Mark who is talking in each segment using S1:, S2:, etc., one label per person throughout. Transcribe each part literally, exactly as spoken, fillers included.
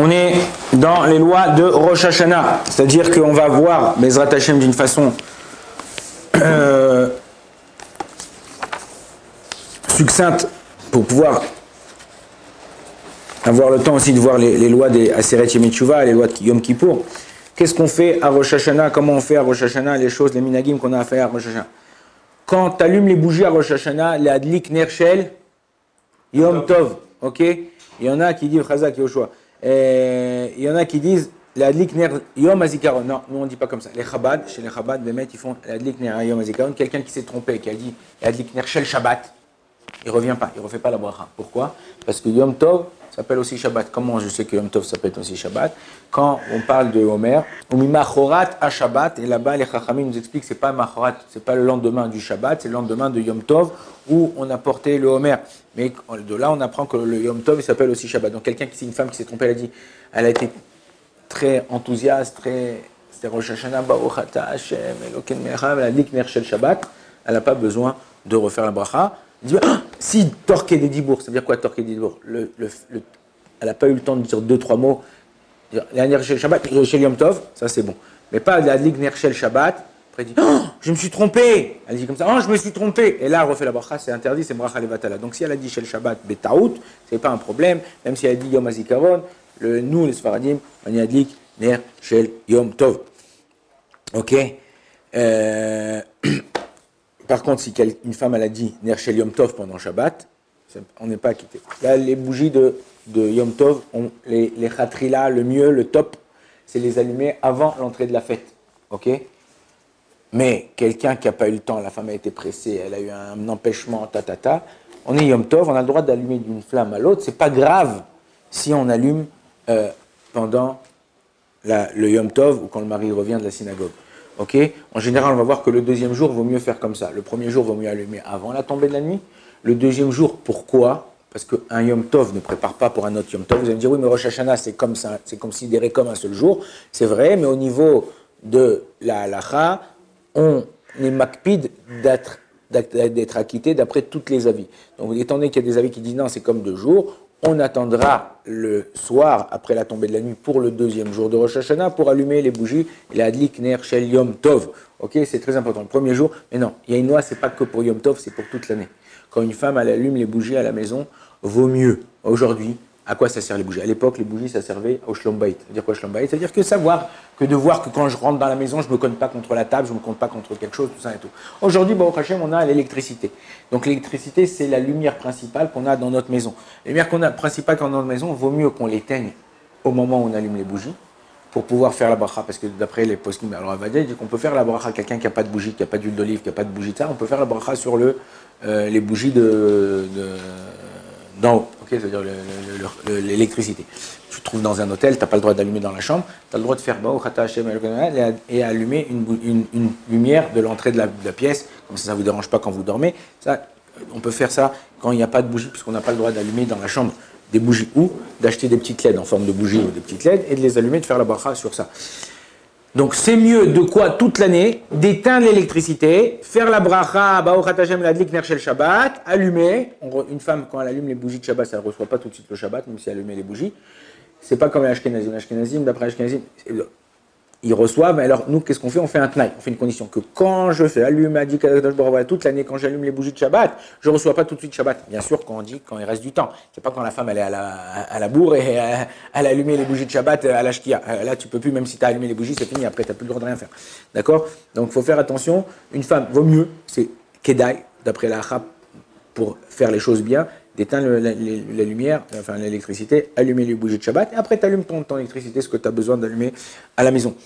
S1: On est dans les lois de Rosh Hashanah, c'est-à-dire qu'on va voir Bezrat Hashem d'une façon euh, succincte pour pouvoir avoir le temps aussi de voir les, les lois des Aseret Yom Teshuvah, les lois de Yom Kippour. Qu'est-ce qu'on fait à Rosh Hashanah? Comment on fait à Rosh Hashanah les choses, les minagim qu'on a à faire à Rosh Hashanah? Quand tu allumes les bougies à Rosh Hashanah, les Adlik Ner Shel Yom Tov, ok? Il y en a qui disent Chazak Yoshua. Il y en a qui disent l'Adlik Ner Yom Hazikaron. Non, nous on ne dit pas comme ça. Les Chabad, chez les Chabad, les mecs ils font l'Adlik Ner Yom Hazikaron. Quelqu'un qui s'est trompé, qui a dit l'Adlik Ner Shel Shabbat, il ne revient pas, il ne refait pas la bracha. Pourquoi? Parce que Yom Tov s'appelle aussi Shabbat. Comment je sais que Yom Tov s'appelle aussi Shabbat? Quand on parle de Homer, Umimachorat à Shabbat, et là-bas les Chachamim nous expliquent que ce n'est pas Machorat, c'est pas le lendemain du Shabbat, c'est le lendemain de Yom Tov où on a porté le Homer. Mais de là, on apprend que le Yom Tov s'appelle aussi Shabbat. Donc quelqu'un qui c'est une femme qui s'est trompée, elle a dit, elle a été très enthousiaste, très, c'était Rosh Hashanah, Baruch Ata Hashem, Eloken Melecham, elle a dit que Ner Shel Shabbat, elle n'a pas besoin de refaire la bracha. Elle dit, ah, si torquer des dibours, ça veut dire quoi torquer des dibours? le, le, le, Elle n'a pas eu le temps de dire deux, trois mots. La Ner Shel Shabbat, Shel Yom Tov, ça c'est bon. Mais pas la Lig Ner Shel Shabbat. Après, elle dit, oh, je me suis trompé. Elle dit comme ça, oh, je me suis trompé. Et là, elle refait la bracha, c'est interdit, c'est bracha levatala. Donc si elle a dit Shel Shabbat, betaout, c'est pas un problème. Même si elle a dit Yom Hazikaron, le, nous, les Sfaradim, on y a dit Ner Shel Yom Tov. Ok. Euh, Par contre, si une femme elle a dit Ner Shel Yom Tov pendant Shabbat, on n'est pas quitté. Là, les bougies de, de Yom Tov, on, les, les khatrila, le mieux, le top, c'est les allumer avant l'entrée de la fête. Ok? Mais quelqu'un qui n'a pas eu le temps, la femme a été pressée, elle a eu un empêchement, ta, ta, ta, on est Yom Tov, on a le droit d'allumer d'une flamme à l'autre. C'est pas grave si on allume euh, pendant la, le Yom Tov ou quand le mari revient de la synagogue. Okay. En général, on va voir que le deuxième jour, il vaut mieux faire comme ça. Le premier jour, il vaut mieux allumer avant la tombée de la nuit. Le deuxième jour, pourquoi? Parce qu'un Yom Tov ne prépare pas pour un autre Yom Tov. Vous allez me dire, oui, mais Rosh Hashanah, c'est comme ça, c'est considéré comme un seul jour. C'est vrai, mais au niveau de la halacha, on est makpid d'être, d'être acquitté d'après tous les avis. Donc, étant donné qu'il y a des avis qui disent non, c'est comme deux jours, on attendra le soir, après la tombée de la nuit, pour le deuxième jour de Rosh Hashanah, pour allumer les bougies, les Adlik Ner Shel Yom Tov. Ok, c'est très important. Le premier jour, mais non, il y a une loi, c'est pas que pour Yom Tov, c'est pour toute l'année. Quand une femme, elle allume les bougies à la maison, vaut mieux. Aujourd'hui, à quoi ça sert les bougies? À l'époque, les bougies, ça servait au Shlom Bayit. C'est-à-dire quoi Shlom Bayit? C'est-à-dire que savoir, que de voir que quand je rentre dans la maison, je ne me compte pas contre la table, je ne me compte pas contre quelque chose, tout ça et tout. Aujourd'hui, Baruch Hashem, on a l'électricité. Donc l'électricité, c'est la lumière principale qu'on a dans notre maison. La lumière qu'on a principale qu'on a dans notre maison, vaut mieux qu'on l'éteigne au moment où on allume les bougies, pour pouvoir faire la bracha, parce que d'après les poskim, alors Avadia dit qu'on peut faire la bracha, quelqu'un qui n'a pas de bougie, qui n'a pas d'huile d'olive, qui n'a pas de bougie de ça, on peut faire la bracha sur le, euh, les bougies de, de, d'en haut, okay, c'est-à-dire l'électricité. Tu te trouves dans un hôtel, tu n'as pas le droit d'allumer dans la chambre, tu as le droit de faire et allumer une, une, une lumière de l'entrée de la, de la pièce, comme ça, ça ne vous dérange pas quand vous dormez. Ça, on peut faire ça quand il n'y a pas de bougie, puisqu'on n'a pas le droit d'allumer dans la chambre des bougies ou d'acheter des petites L E D en forme de bougies ou des petites L E D et de les allumer, de faire la bracha sur ça. Donc c'est mieux de quoi toute l'année d'éteindre l'électricité, faire la bracha, Baruch Ata Hashem l'adlik ner shel Shabbat, allumer. On, une femme quand elle allume les bougies de Shabbat, elle ne reçoit pas tout de suite le Shabbat, même si elle allume les bougies. C'est pas comme les Ashkenazim. Les Ashkenazim, d'après les Ashkenazim, ils reçoivent, mais alors nous, qu'est-ce qu'on fait? On fait un tnaï, on fait une condition que quand je fais allume, toute l'année, quand j'allume les bougies de Shabbat, je ne reçois pas tout de suite Shabbat. Bien sûr, quand on dit quand il reste du temps. C'est pas quand la femme elle est à la, à la bourre et euh, elle a allumé les bougies de Shabbat à la shkia. Là, tu peux plus, même si tu as allumé les bougies, c'est fini, après tu n'as plus le droit de rien faire. D'accord? Donc il faut faire attention. Une femme, vaut mieux, c'est kedai, d'après la Chab, pour faire les choses bien, d'éteindre la, la, la lumière, enfin l'électricité, allumer les bougies de Shabbat, et après tu allumes ton, ton électricité, ce que tu as besoin d'allumer à la maison.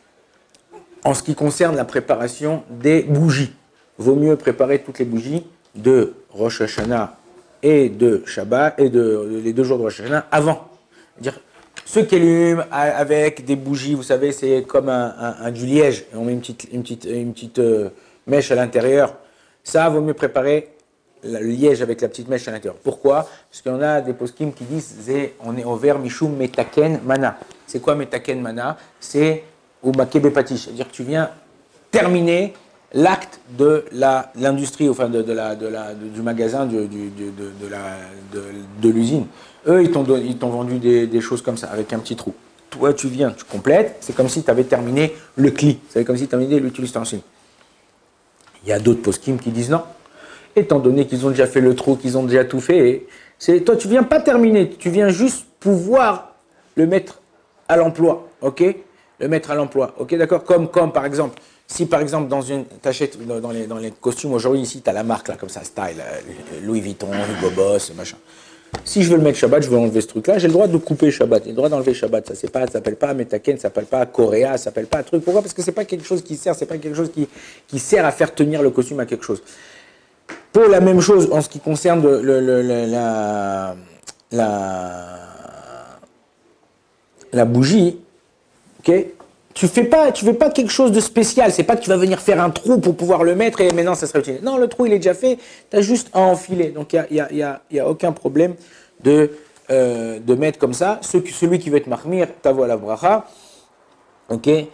S1: En ce qui concerne la préparation des bougies, vaut mieux préparer toutes les bougies de Rosh Hashanah et de Shabbat, et de, les deux jours de Rosh Hashanah avant. C'est-à-dire, ceux qui allument avec des bougies, vous savez, c'est comme un, un, un du liège, et on met une petite, une petite, une petite euh, mèche à l'intérieur, ça vaut mieux préparer le liège avec la petite mèche à l'intérieur. Pourquoi? Parce qu'il y en a des poskim qui disent on est au vers mishum metaken mana. C'est quoi metaken mana? C'est ou makebe patish, c'est-à-dire que tu viens terminer l'acte de la, l'industrie, enfin de, de la, de la, de, du magasin, du, du, de, de, la, de, de l'usine. Eux, ils t'ont ils t'ont vendu des, des choses comme ça, avec un petit trou. Toi, tu viens, tu complètes, c'est comme si tu avais terminé le cli, c'est comme si tu avais terminé l'utilisation. Il y a d'autres poskim qui disent non. Étant donné qu'ils ont déjà fait le trou, qu'ils ont déjà tout fait, c'est toi, tu viens pas terminer, tu viens juste pouvoir le mettre à l'emploi, ok? Le mettre à l'emploi, ok, d'accord? Comme, comme par exemple, si par exemple dans une, t'achètes dans les, dans les costumes aujourd'hui ici, tu as la marque là comme ça, style, Louis Vuitton, Hugo Boss, machin. Si je veux le mettre Shabbat, je veux enlever ce truc-là, j'ai le droit de couper Shabbat, j'ai le droit d'enlever Shabbat. Ça ne s'appelle pas Metaken, ça s'appelle pas Coréa, ça s'appelle pas un truc. Pourquoi? Parce que c'est pas quelque chose qui sert, c'est pas quelque chose qui, qui sert à faire tenir le costume à quelque chose. Pour la même chose en ce qui concerne le, le, le, la, la, la bougie, ok? Tu fais pas, tu fais pas quelque chose de spécial. C'est pas que tu vas venir faire un trou pour pouvoir le mettre et maintenant ça sera utilisé. Non, le trou il est déjà fait. Tu as juste à enfiler. Donc il y a, y, a, y, a, y a aucun problème de, euh, de mettre comme ça. Ce, celui qui veut être marmir, t'avoue la bracha. Ok. Et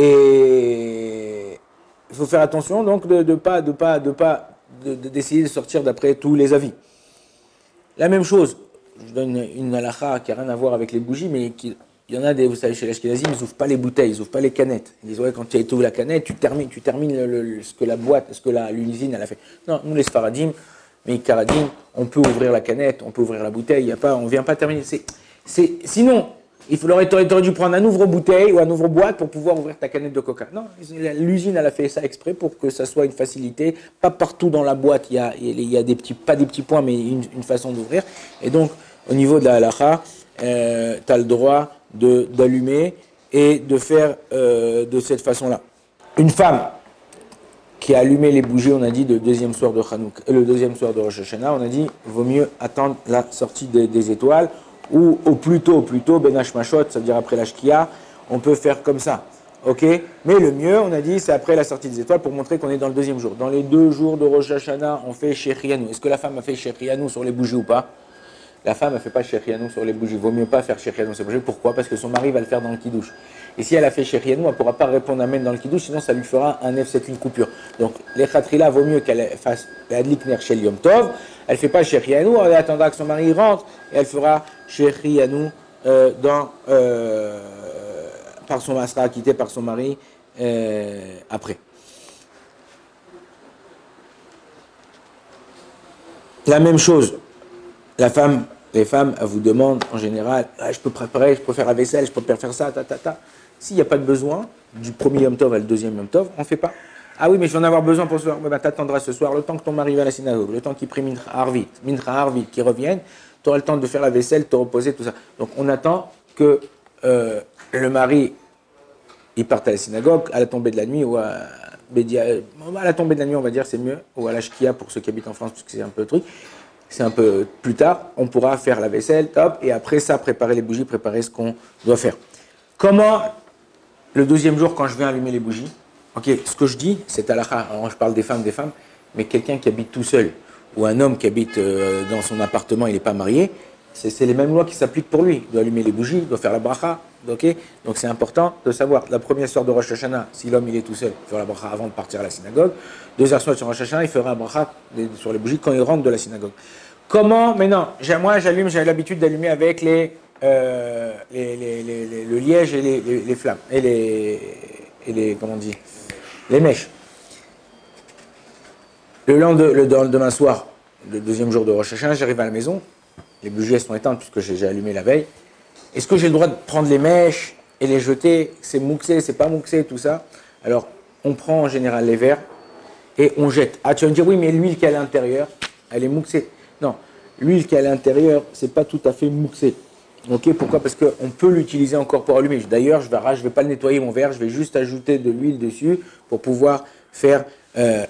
S1: il faut faire attention donc de, de pas, de pas, de pas, de, de, d'essayer de sortir d'après tous les avis. La même chose. Je donne une halakha qui n'a rien à voir avec les bougies, mais qui il y en a des, vous savez, chez les Ashkenazim, ils n'ouvrent pas les bouteilles, ils n'ouvrent pas les canettes. Ils disent, ouais, quand tu ouvres la canette, tu termines, tu termines le, le, ce que la boîte, ce que la, l'usine, elle a fait. Non, nous, les Sfaradim, mais Karadim, on peut ouvrir la canette, on peut ouvrir la bouteille, y a pas, on ne vient pas terminer. C'est, c'est, sinon, il faudrait, t'aurais dû prendre un ouvre-bouteille ou un ouvre-boîte pour pouvoir ouvrir ta canette de coca. Non, l'usine, elle a fait ça exprès pour que ça soit une facilité. Pas partout dans la boîte, il y a, il y a des petits, pas des petits points, mais une, une façon d'ouvrir. Et donc, au niveau de la halakha, euh, tu as le droit de, d'allumer et de faire euh, de cette façon-là. Une femme qui a allumé les bougies, on a dit, le deuxième soir de Hanouk, le deuxième soir de Rosh Hashanah, on a dit, vaut mieux attendre la sortie des, des étoiles, ou au plus tôt, au plus tôt, Ben Hashmashot, c'est-à-dire après la Shkia, on peut faire comme ça. Ok? Mais le mieux, on a dit, c'est après la sortie des étoiles pour montrer qu'on est dans le deuxième jour. Dans les deux jours de Rosh Hashanah, on fait Shechianou. Est-ce que la femme a fait Shechianou sur les bougies ou pas? La femme ne fait pas Shechianou sur les bougies. Vaut mieux pas faire Shechianou sur les bougies. Pourquoi? Parce que son mari va le faire dans le kidouche. Et si elle a fait Shechianou, elle ne pourra pas répondre Amen dans le kidouche, sinon ça lui fera un F sept, une coupure. Donc, les khatrila, vaut mieux qu'elle fasse l'adlik ner shel yom tov. Elle ne fait pas Shechianou, elle attendra que son mari rentre et elle fera Shechianou euh, dans, euh, par son masra, quitté par son mari euh, après. La même chose. La femme, les femmes, elles vous demandent en général, ah, je peux préparer, je peux faire la vaisselle, je peux faire ça, ta, ta, ta. S'il n'y a pas de besoin, du premier Yom Tov à le deuxième Yom Tov, on ne fait pas. Ah oui, mais je vais en avoir besoin pour ce soir. Ben, tu attendras ce soir, le temps que ton mari va à la synagogue, le temps qu'il prie Mincha Harvit, Mincha Harvit, qu'il revienne, tu auras le temps de faire la vaisselle, de te reposer, tout ça. Donc on attend que euh, le mari, il parte à la synagogue, à la tombée de la nuit, ou à, à la tombée de la nuit, on va dire, c'est mieux, ou à la Shkia pour ceux qui habitent en France, parce que c'est un peu le truc. C'est un peu plus tard, on pourra faire la vaisselle, top, et après ça, préparer les bougies, préparer ce qu'on doit faire. Comment, le deuxième jour, quand je viens allumer les bougies, ok, ce que je dis, c'est halakha, alors je parle des femmes, des femmes, mais quelqu'un qui habite tout seul, ou un homme qui habite euh, dans son appartement, il n'est pas marié, c'est, c'est les mêmes lois qui s'appliquent pour lui. Il doit allumer les bougies, il doit faire la bracha, ok. Donc c'est important de savoir, la première soirée de Rosh Hashanah, si l'homme il est tout seul, il fera la bracha avant de partir à la synagogue. Deuxième soir sur Rosh Hashanah, il fera la bracha sur les bougies quand il rentre de la synagogue. Comment? Mais non, moi j'allume, j'ai l'habitude d'allumer avec les, euh, les, les, les, les, le liège et les, les, les flammes, et les, et les, comment on dit, les mèches. Le lendemain, le lendemain soir, le deuxième jour de Rosh Hashanah, j'arrive à la maison, les bougies elles sont éteintes puisque j'ai allumé la veille. Est-ce que j'ai le droit de prendre les mèches et les jeter? C'est mouxé, c'est pas mouxé, tout ça. Alors, on prend en général les verres et on jette. Ah, tu vas me dire, oui, mais l'huile qui est à l'intérieur, elle est mouxée. Non, l'huile qui est à l'intérieur, c'est pas tout à fait mouxé. Ok, pourquoi? Parce qu'on peut l'utiliser encore pour allumer. D'ailleurs, je ne vais, vais pas le nettoyer mon verre, je vais juste ajouter de l'huile dessus pour pouvoir faire euh,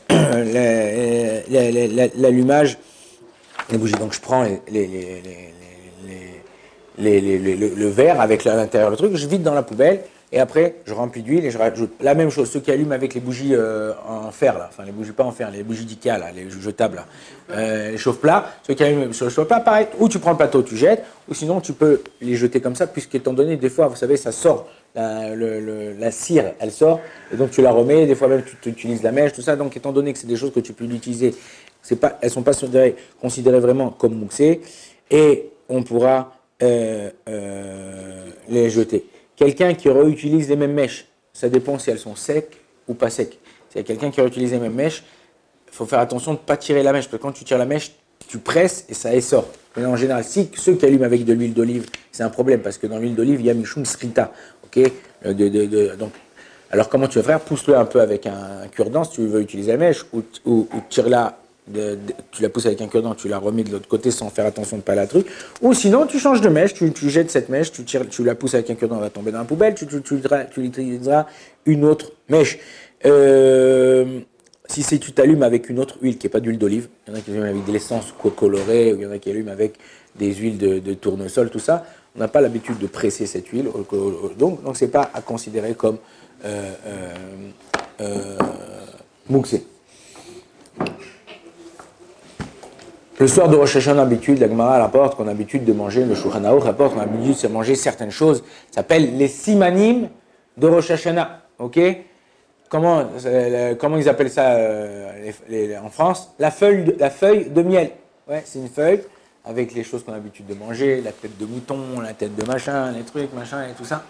S1: l'allumage des bougies. Donc, je prends les, les, les, les, les, les, les, le, le verre avec à l'intérieur le truc, je vide dans la poubelle. Et après, je remplis d'huile et je rajoute la même chose. Ceux qui allument avec les bougies euh, en fer, là, enfin les bougies pas en fer, les bougies d'Ikea, là, les jetables, là, euh, les chauffe-plats, ceux qui allument sur le chauffe-plat, pareil, ou tu prends le plateau, tu jettes, ou sinon tu peux les jeter comme ça, puisqu'étant donné, des fois, vous savez, ça sort, la, le, le, la cire, elle sort, et donc tu la remets, des fois même tu, tu utilises la mèche, tout ça, donc étant donné que c'est des choses que tu peux utiliser, c'est pas, elles ne sont pas considérées, considérées vraiment comme mouxées, et on pourra euh, euh, les jeter. Quelqu'un qui réutilise les mêmes mèches, ça dépend si elles sont secs ou pas secs. Si y a quelqu'un qui réutilise les mêmes mèches, il faut faire attention de ne pas tirer la mèche, parce que quand tu tires la mèche, tu presses et ça essort. Mais en général, si ceux qui allument avec de l'huile d'olive, c'est un problème, parce que dans l'huile d'olive, il y a Mishum Srita. Okay, de, de, de, donc, alors comment tu vas faire? Pousse-le un peu avec un, un cure-dent si tu veux utiliser la mèche, ou, ou, ou tire-la, de, de, tu la pousses avec un cure-dent, tu la remets de l'autre côté sans faire attention de ne pas la truc. Ou sinon, tu changes de mèche, tu, tu jettes cette mèche, tu, tires, tu la pousses avec un cure-dent, elle va tomber dans la poubelle, tu, tu, tu, tu, tu utiliseras une autre mèche. Euh, si c'est tu t'allumes avec une autre huile qui n'est pas d'huile d'olive, il y en a qui allument avec de l'essence colorée, ou il y en a qui allument avec des huiles de, de tournesol, tout ça, on n'a pas l'habitude de presser cette huile, donc donc c'est pas à considérer comme euh, euh, euh, mouxé. Le soir de Rosh Hashanah, l'habitude, la Gemara rapporte qu'on a l'habitude de manger, le Shulchan Aruch rapporte qu'on a l'habitude de manger certaines choses, ça s'appelle les simanim de Rosh Hashanah, ok? Comment, euh, comment ils appellent ça euh, les, les, en France? La feuille de, la feuille de miel. Ouais, c'est une feuille avec les choses qu'on a l'habitude de manger, la tête de mouton, la tête de machin, les trucs, machin et tout ça.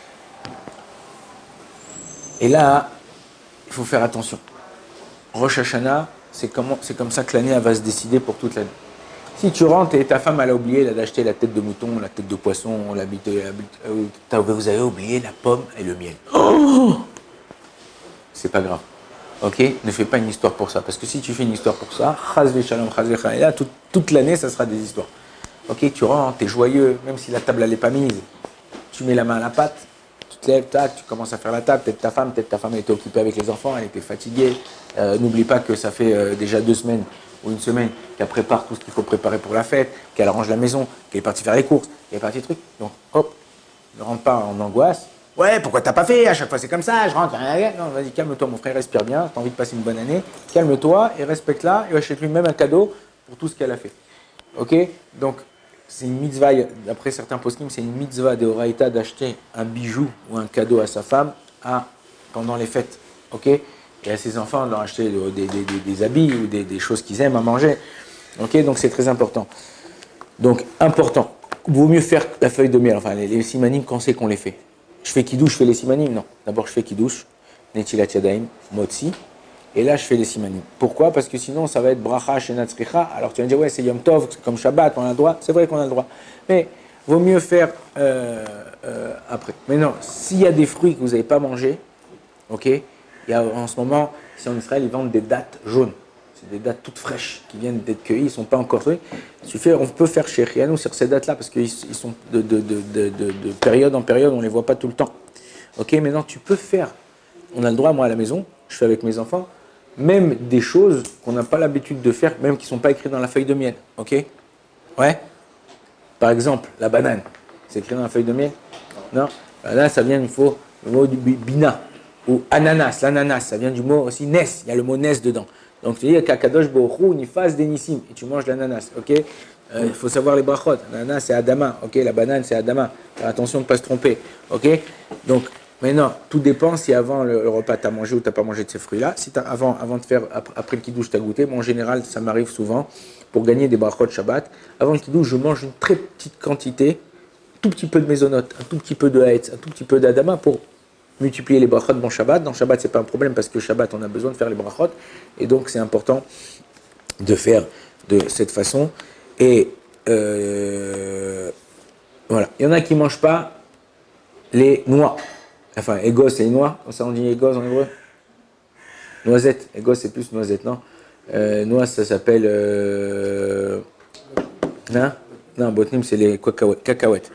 S1: Et là, il faut faire attention. Rosh Hashanah, c'est comme, c'est comme ça que l'année va se décider pour toute l'année. Si tu rentres et ta femme elle a oublié d'acheter la tête de mouton, la tête de poisson, la bite, la, vous avez oublié la pomme et le miel. Oh, c'est pas grave. Ok, ne fais pas une histoire pour ça. Parce que si tu fais une histoire pour ça, chazve shalom, chazve shalom, toute, toute l'année, ça sera des histoires. Ok, tu rentres, tu es joyeux, même si la table, elle n'est pas mise. Tu mets la main à la pâte, tu te lèves, tac, tu commences à faire la table. Peut-être ta femme, peut-être ta femme était occupée avec les enfants, elle était fatiguée. Euh, N'oublie pas que ça fait euh, déjà deux semaines ou une semaine qu'elle prépare tout ce qu'il faut préparer pour la fête, qu'elle arrange la maison, qu'elle est partie faire les courses, qu'elle est partie truc. Donc, hop, ne rentre pas en angoisse. Ouais, pourquoi t'as pas fait? À chaque fois c'est comme ça, je rentre. Non, vas-y, calme-toi, mon frère, respire bien. T'as envie de passer une bonne année. Calme-toi et respecte-la et achète-lui même un cadeau pour tout ce qu'elle a fait. Ok? Donc, c'est une mitzvah, d'après certains poskim, c'est une mitzvah de Horaïta d'acheter un bijou ou un cadeau à sa femme à, pendant les fêtes. Ok? Et à ses enfants, de leur acheter des, des, des, des habits ou des, des choses qu'ils aiment à manger. Ok? Donc, c'est très important. Donc, important. Vaut mieux faire la feuille de miel, enfin, les, les simanim, quand c'est qu'on les fait? Je fais kidouche, je fais les simanim? Non. D'abord, je fais kidouche, netilat yadayim, motzi, et là, je fais les simanim. Pourquoi? Parce que sinon, ça va être bracha, shenat tzricha. Alors, tu vas me dire, ouais, c'est Yom Tov, c'est comme Shabbat, on a le droit. C'est vrai qu'on a le droit. Mais, vaut mieux faire euh, euh, après. Mais non, s'il y a des fruits que vous n'avez pas mangés, ok, il y a en ce moment, ici en Israël, ils vendent des dattes jaunes. C'est des dattes toutes fraîches qui viennent d'être cueillies, ils ne sont pas encore cueillies. On peut faire chez Rianou sur ces dates-là parce qu'ils sont de, de, de, de, de, de période en période, on ne les voit pas tout le temps. Ok, maintenant tu peux faire, on a le droit, moi à la maison, je fais avec mes enfants, même des choses qu'on n'a pas l'habitude de faire, même qui ne sont pas écrites dans la feuille de miel. Ok? Ouais? Par exemple, la banane, c'est écrit dans la feuille de miel? Non? Là, ça vient du mot, le mot du bina, ou ananas, l'ananas, ça vient du mot aussi nes, il y a le mot nes dedans. Donc tu dis qu'Akadosh Baruch Hu nifas denissim et tu manges l'ananas, ok? Il euh, faut savoir les brachot. L'ananas c'est Adama, ok? La banane c'est Adama. Faire attention de ne pas se tromper, ok? Donc maintenant tout dépend si avant le, le repas tu as mangé ou tu n'as pas mangé de ces fruits-là. Si t'as, avant, avant de faire après, après le kidouche tu as goûté, moi en général ça m'arrive souvent pour gagner des brachot Shabbat. Avant le kidouche je mange une très petite quantité, tout petit peu de mésonote, un tout petit peu de haetz, un tout petit peu d'Adama pour multiplier les brachot dans Shabbat. Dans Shabbat, ce n'est pas un problème parce que Shabbat, on a besoin de faire les brachot. Et donc, c'est important de faire de cette façon. Et euh, voilà. Il y en a qui ne mangent pas les noix. Enfin, égos, c'est les noix. Comme ça, on dit égos en hébreu. Noisette. Égos, c'est plus noisette, non? euh, Noix, ça s'appelle... Euh, hein? Non, botnim, c'est les cacahuètes.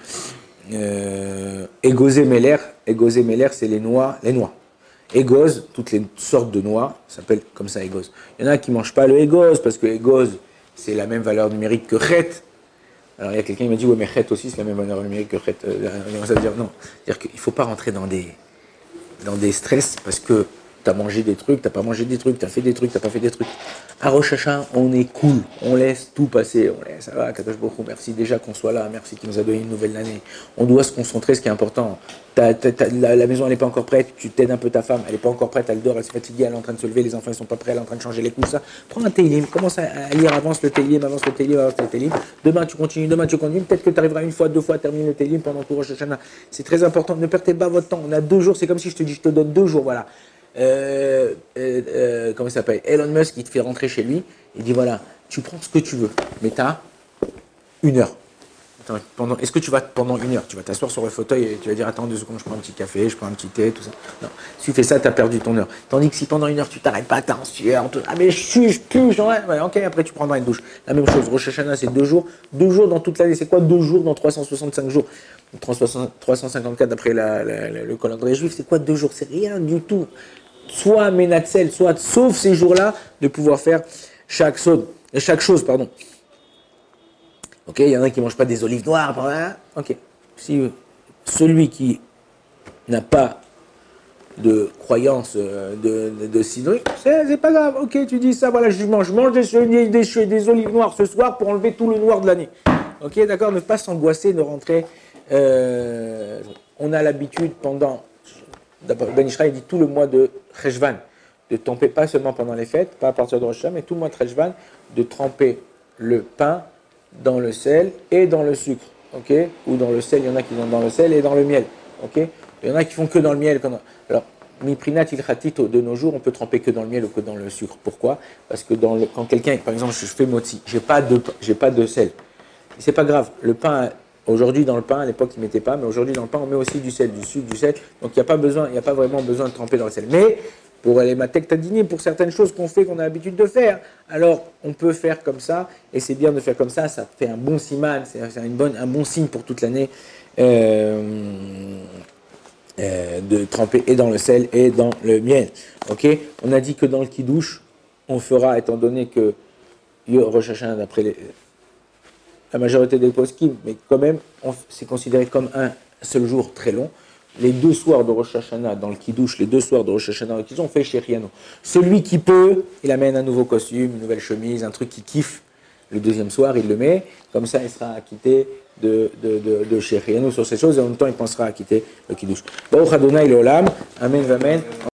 S1: Euh, Égosé Meller, Égosé Meller, c'est les noix, les noix. Égose, toutes les sortes de noix, ça s'appelle comme ça égose. Il y en a qui ne mangent pas le égose, parce que égose, c'est la même valeur numérique que chet. Alors il y a quelqu'un qui m'a dit, ouais, mais chet aussi, c'est la même valeur numérique que chet. Ça veut dire non. C'est-à-dire qu'il ne faut pas rentrer dans des, dans des stress, parce que t'as mangé des trucs, t'as pas mangé des trucs, t'as fait des trucs, t'as pas fait des trucs. À Rosh Hashanah, on est cool, on laisse tout passer, on laisse, ça va, Kadosh Baruch Hu, merci déjà qu'on soit là, merci qu'il nous a donné une nouvelle année. On doit se concentrer, ce qui est important. T'as, t'as, t'as, la, la maison, elle n'est pas encore prête, tu t'aides un peu ta femme, elle n'est pas encore prête, elle dort, elle se fatigue, elle est en train de se lever, les enfants ne sont pas prêts, elle est en train de changer les couches, ça. Prends un télim, commence à, à lire, avance le télim, avance le télim, avance le télim. Demain tu continues, demain tu continues, peut-être que tu arriveras une fois, deux fois à terminer le télim pendant tout Rosh Hashanah. C'est très important, ne perdez pas votre temps, on a deux jours, c'est comme si je te dis, je te donne deux jours, voilà. Euh, euh, euh, comment il s'appelle, Elon Musk, il te fait rentrer chez lui, il dit voilà, tu prends ce que tu veux, mais tu as une heure. Attends, pendant, est-ce que tu vas pendant une heure, tu vas t'asseoir sur le fauteuil et tu vas dire attends deux secondes, je prends un petit café, je prends un petit thé, tout ça. Non, si tu fais ça, tu as perdu ton heure. Tandis que si pendant une heure tu t'arrêtes pas, t'es en sueur, ah mais je suis, je pue, j'en ai, ouais, ok, après tu prendras une douche. La même chose, Rosh Hashanah c'est deux jours, deux jours dans toute l'année, c'est quoi deux jours dans trois cent soixante-cinq jours, trois cent cinquante-quatre d'après la, la, la, le calendrier juif, c'est quoi deux jours, c'est rien du tout. Soit Ménatsel, soit sauf ces jours-là, de pouvoir faire chaque, saut, chaque chose. Pardon. Ok, il y en a qui ne mangent pas des olives noires. Ok, si euh, celui qui n'a pas de croyance de, de, de sidri, c'est, c'est pas grave. Ok, tu dis ça, voilà, je mange, je mange des, des, des, des olives noires ce soir pour enlever tout le noir de l'année. Ok, d'accord, ne pas s'angoisser, de rentrer. Euh, on a l'habitude pendant. Ben Ishraï dit tout le mois de Cheshvan, de tremper pas seulement pendant les fêtes, pas à partir de Rosh Hashanah, mais tout le mois de Cheshvan, de tremper le pain dans le sel et dans le sucre, ok? Ou dans le sel, il y en a qui vont dans le sel et dans le miel, ok? Il y en a qui font que dans le miel. Alors, miprinat ilchatit de nos jours, on peut tremper que dans le miel ou que dans le sucre. Pourquoi? Parce que dans le, quand quelqu'un, par exemple, je fais motzi, j'ai pas de, j'ai pas de sel, c'est pas grave. Le pain Aujourd'hui, dans le pain, à l'époque, ils ne mettaient pas, mais aujourd'hui, dans le pain, on met aussi du sel, du sucre, du sel. Donc, il n'y a pas besoin, il n'y a pas vraiment besoin de tremper dans le sel. Mais, pour les matek tadini, pour certaines choses qu'on fait, qu'on a l'habitude de faire, alors, on peut faire comme ça, et c'est bien de faire comme ça, ça fait un bon siman, c'est une bonne, un bon signe pour toute l'année, euh, euh, de tremper et dans le sel et dans le miel. Ok? On a dit que dans le kidouche, on fera, étant donné que Rosh Hashanah, d'après les... la majorité des poskim, mais quand même, on, c'est considéré comme un seul jour très long. Les deux soirs de Rosh Hashanah dans le Kiddush, les deux soirs de Rosh Hashanah dans le Kiddush, on fait Sheriano. Celui qui peut, il amène un nouveau costume, une nouvelle chemise, un truc qu'il kiffe. Le deuxième soir, il le met. Comme ça, il sera acquitté de, de, de, de Sheriano sur ces choses et en même temps, il pensera acquitter le Kiddush. Baruch Adonai Leolam. Amen, amen.